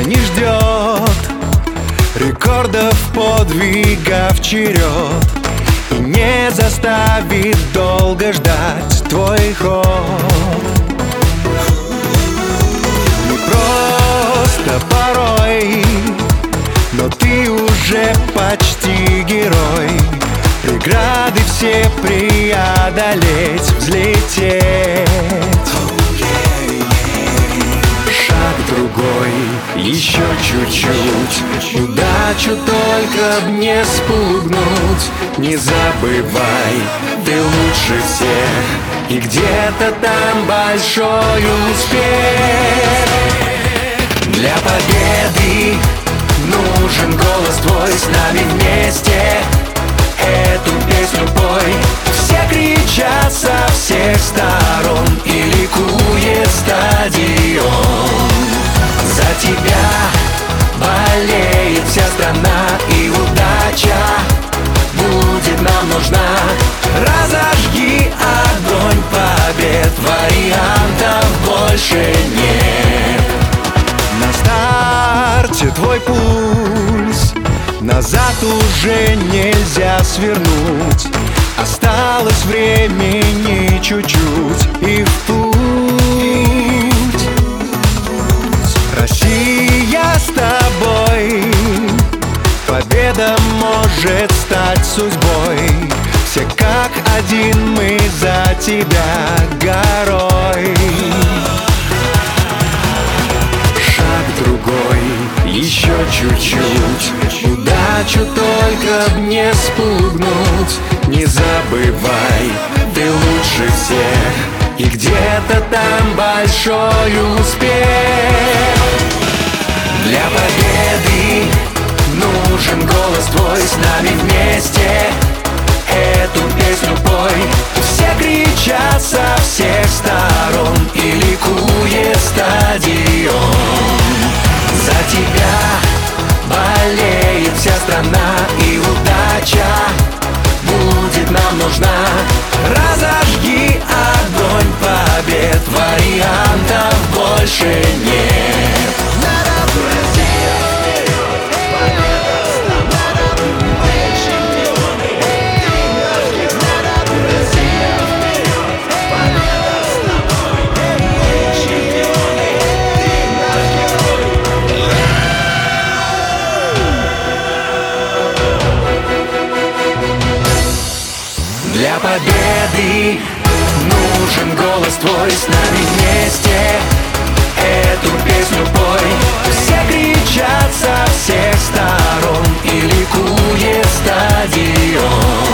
тебя не ждет рекордов, подвигов черед, и не заставит долго ждать твой ход. Не просто порой, но ты уже почти герой. Преграды все преодолеть, взлететь. Шаг другой, еще чуть-чуть, удачу только б не спугнуть. Не забывай, ты лучше всех, и где-то там большой успех. Для победы нужен голос твой, с нами вместе эту песню пой. Все кричат со всех сторон, и ликует стадион. За тебя болеет вся страна, и удача будет нам нужна. Разожги огонь побед, вариантов больше нет. На старте твой пульс, назад уже нельзя свернуть. Осталось времени чуть-чуть, и в путь. Россия с тобой, победа может стать судьбой. Все как один мы за тебя горой. Шаг другой, еще чуть-чуть, удачу только б не спугнуть. Не забывай, ты лучше всех, и где-то там большой успех. Для победы нужен голос твой, с нами вместе эту песню пой. Все кричат со всех сторон, и ликует стадион. За тебя болеет вся страна, и удача будет нам нужна. Разожги огонь побед, вариантов больше нет. Для победы нужен голос твой, с нами вместе эту песню пой. Все кричат со всех сторон, и ликует стадион.